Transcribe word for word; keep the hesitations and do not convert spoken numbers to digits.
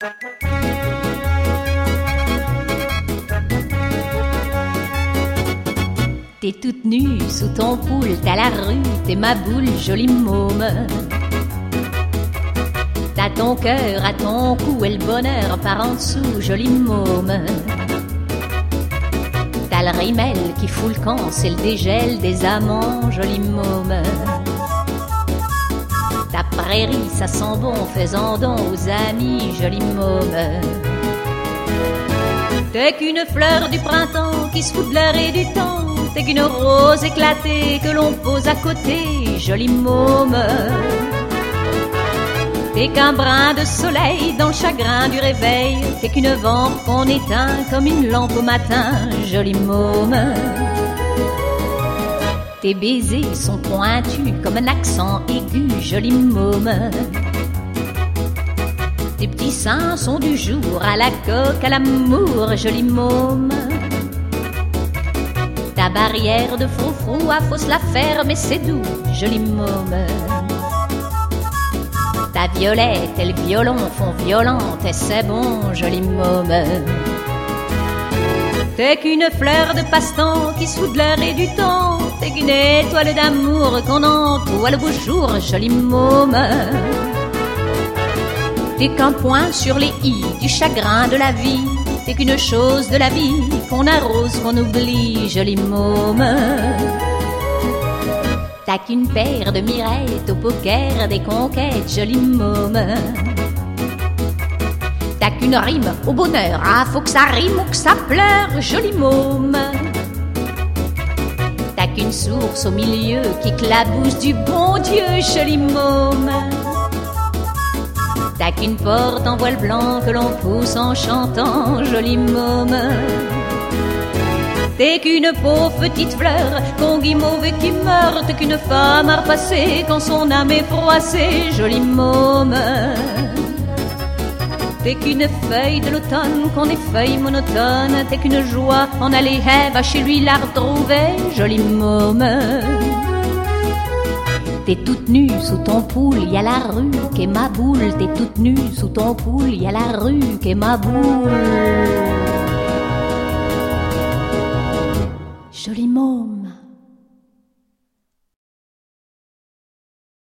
T'es toute nue sous ton poule, t'as la rue, t'es ma boule, jolie môme. T'as ton cœur à ton cou et le bonheur par en dessous, jolie môme. T'as le rimel qui fout le camp, c'est le dégel des amants, jolie môme. Ta prairie, ça sent bon, faisant don aux amis, jolie môme. T'es qu'une fleur du printemps qui se fout de l'air et du temps. T'es qu'une rose éclatée que l'on pose à côté, jolie môme. T'es qu'un brin de soleil dans le chagrin du réveil. T'es qu'une vente qu'on éteint comme une lampe au matin, jolie môme. Tes baisers sont pointus comme un accent aigu, jolie môme. Tes petits seins sont du jour à la coque, à l'amour, jolie môme. Ta barrière de froufrou, à faut se la faire, mais c'est doux, jolie môme. Ta violette et le violon font violente, et c'est bon, jolie môme. T'es qu'une fleur de passe-temps qui se fout de l'air et du temps. T'es qu'une étoile d'amour qu'on entoure le beau jour, jolie môme. T'es qu'un point sur les i du chagrin de la vie. T'es qu'une chose de la vie qu'on arrose, qu'on oublie, jolie môme. T'as qu'une paire de mirettes au poker des conquêtes, jolie môme. T'as qu'une rime au bonheur, ah faut que ça rime ou que ça pleure, jolie môme. T'as qu'une source au milieu qui clabousse du bon Dieu, jolie môme. T'as qu'une porte en voile blanc que l'on pousse en chantant, jolie môme. T'es qu'une pauvre petite fleur qu'on guimauve et qui meurt. T'es qu'une femme à repasser quand son âme est froissée, jolie môme. T'es qu'une feuille de l'automne qu'on effeuille monotone. T'es qu'une joie en aller, eh, va chez lui la retrouver, jolie môme. T'es toute nue sous ton poule, y a la rue qu'est ma boule. T'es toute nue sous ton poule, y a la rue qu'est ma boule. Jolie môme.